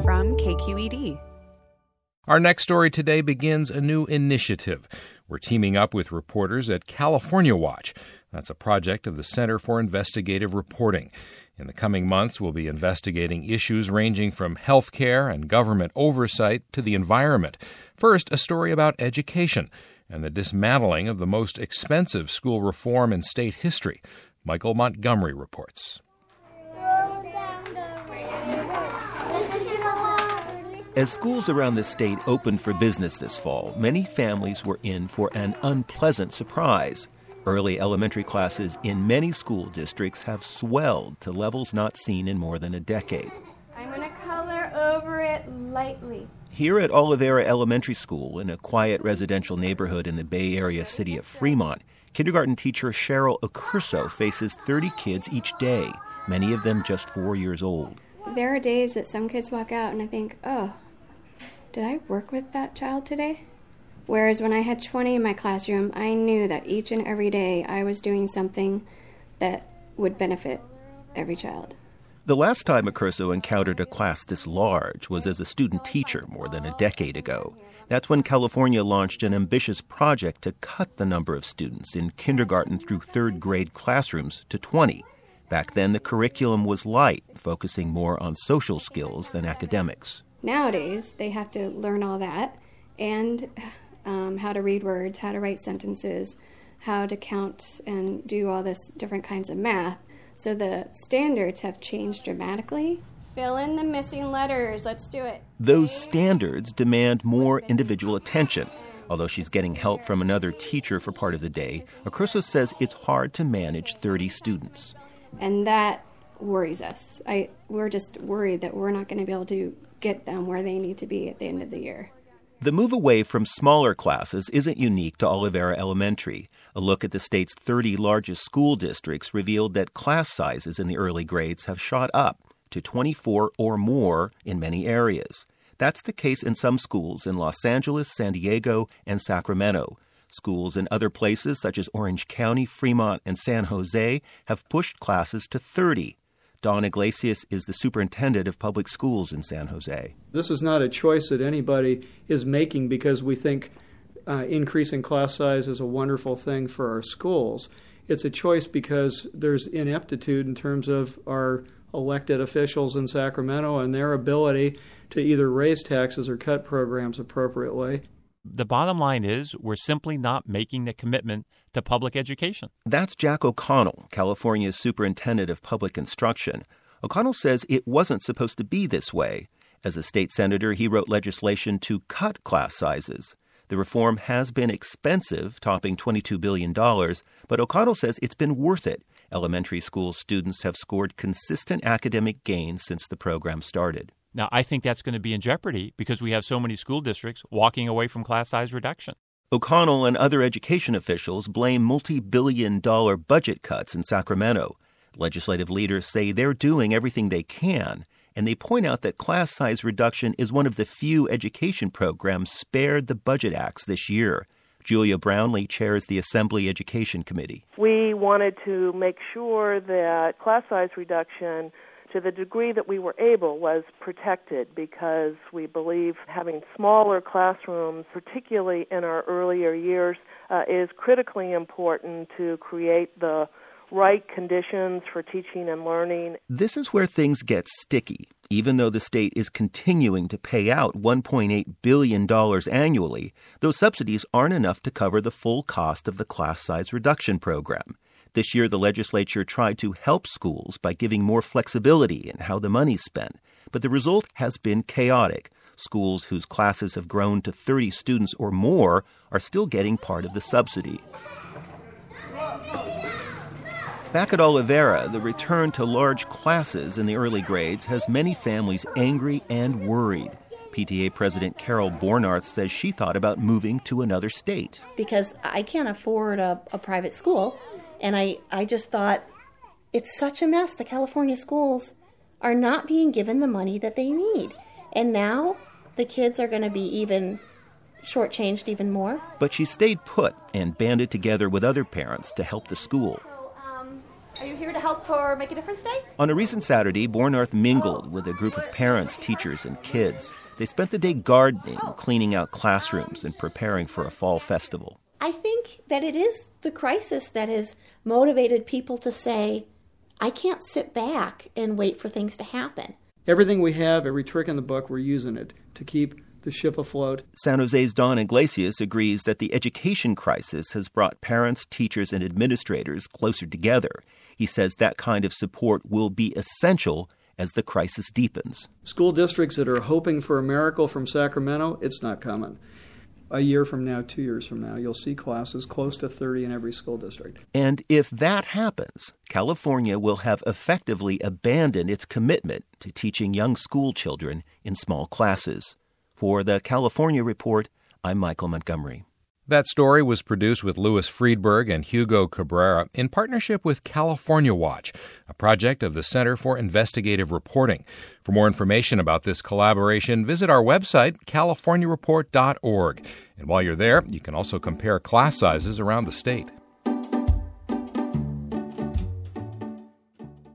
from KQED. Our next story today begins a new initiative. We're teaming up with reporters at California Watch. That's a project of the Center for Investigative Reporting. In the coming months, we'll be investigating issues ranging from healthcare and government oversight to the environment. First, a story about education and the dismantling of the most expensive school reform in state history. Michael Montgomery reports. As schools around the state opened for business this fall, many families were in for an unpleasant surprise. Early elementary classes in many school districts have swelled to levels not seen in more than a decade. I'm going to color over it lightly. Here at Olivera Elementary School, in a quiet residential neighborhood in the Bay Area city of Fremont, kindergarten teacher Cheryl Accurso faces 30 kids each day, many of them just 4 years old. There are days that some kids walk out and I think, oh, did I work with that child today? Whereas when I had 20 in my classroom, I knew that each and every day I was doing something that would benefit every child. The last time Accurso encountered a class this large was as a student teacher more than a decade ago. That's when California launched an ambitious project to cut the number of students in kindergarten through third grade classrooms to 20. Back then, the curriculum was light, focusing more on social skills than academics. Nowadays, they have to learn all that and how to read words, how to write sentences, how to count and do all this different kinds of math. So the standards have changed dramatically. Fill in the missing letters. Let's do it. Those standards demand more individual attention. Although she's getting help from another teacher for part of the day, Accurso says it's hard to manage 30 students. And that worries us. We're just worried that we're not going to be able to get them where they need to be at the end of the year. The move away from smaller classes isn't unique to Olivera Elementary. A look at the state's 30 largest school districts revealed that class sizes in the early grades have shot up to 24 or more in many areas. That's the case in some schools in Los Angeles, San Diego, and Sacramento. Schools in other places, such as Orange County, Fremont, and San Jose, have pushed classes to 30. Don Iglesias is the superintendent of public schools in San Jose. This is not a choice that anybody is making because we think increasing class size is a wonderful thing for our schools. It's a choice because there's ineptitude in terms of our elected officials in Sacramento and their ability to either raise taxes or cut programs appropriately. The bottom line is we're simply not making the commitment to public education. That's Jack O'Connell, California's superintendent of public instruction. O'Connell says it wasn't supposed to be this way. As a state senator, he wrote legislation to cut class sizes. The reform has been expensive, topping $22 billion, but O'Connell says it's been worth it. Elementary school students have scored consistent academic gains since the program started. Now, I think that's going to be in jeopardy because we have so many school districts walking away from class size reduction. O'Connell and other education officials blame multi-billion-dollar budget cuts in Sacramento. Legislative leaders say they're doing everything they can, and they point out that class size reduction is one of the few education programs spared the budget acts this year. Julia Brownlee chairs the Assembly Education Committee. We wanted to make sure that class size reduction, to the degree that we were able, was protected because we believe having smaller classrooms, particularly in our earlier years, is critically important to create the right conditions for teaching and learning. This is where things get sticky. Even though the state is continuing to pay out $1.8 billion annually, those subsidies aren't enough to cover the full cost of the class size reduction program. This year, the legislature tried to help schools by giving more flexibility in how the money's spent. But the result has been chaotic. Schools whose classes have grown to 30 students or more are still getting part of the subsidy. Back at Olivera, the return to large classes in the early grades has many families angry and worried. PTA President Carol Bornarth says she thought about moving to another state. Because I can't afford a private school, and I just thought, it's such a mess. The California schools are not being given the money that they need. And now the kids are going to be even shortchanged even more. But she stayed put and banded together with other parents to help the school. Are you here to help for Make a Difference Day? On a recent Saturday, Born Earth mingled with a group of parents, teachers, and kids. They spent the day gardening, cleaning out classrooms, and preparing for a fall festival. I think that it is the crisis that has motivated people to say, I can't sit back and wait for things to happen. Everything we have, every trick in the book, we're using it to keep the ship afloat. San Jose's Don Iglesias agrees that the education crisis has brought parents, teachers, and administrators closer together. He says that kind of support will be essential as the crisis deepens. School districts that are hoping for a miracle from Sacramento, it's not coming. A year from now, 2 years from now, you'll see classes close to 30 in every school district. And if that happens, California will have effectively abandoned its commitment to teaching young school children in small classes. For the California Report, I'm Michael Montgomery. That story was produced with Louis Friedberg and Hugo Cabrera in partnership with California Watch, a project of the Center for Investigative Reporting. For more information about this collaboration, visit our website, californiareport.org. And while you're there, you can also compare class sizes around the state.